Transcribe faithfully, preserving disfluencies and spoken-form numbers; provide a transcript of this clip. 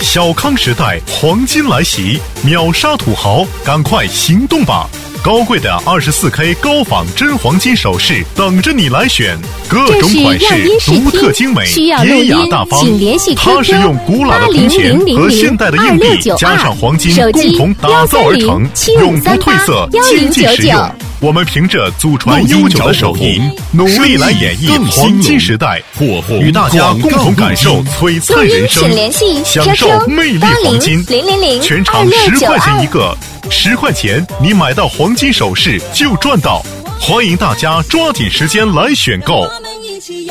小康时代黄金来袭，秒杀土豪，赶快行动吧！高贵的 二十四K 高仿真黄金首饰等着你来选，各种款式独特精美，典雅大方。它是用古老的铜钱和现代的硬币加上黄金共同打造而成，永不褪色，经济实用。我们凭着祖传悠久的手艺，努力来演绎黄金时代，与大家共同感受璀璨人生，享受魅力黄金。全场十块钱一个，十块钱你买到黄金首饰就赚到，欢迎大家抓紧时间来选购。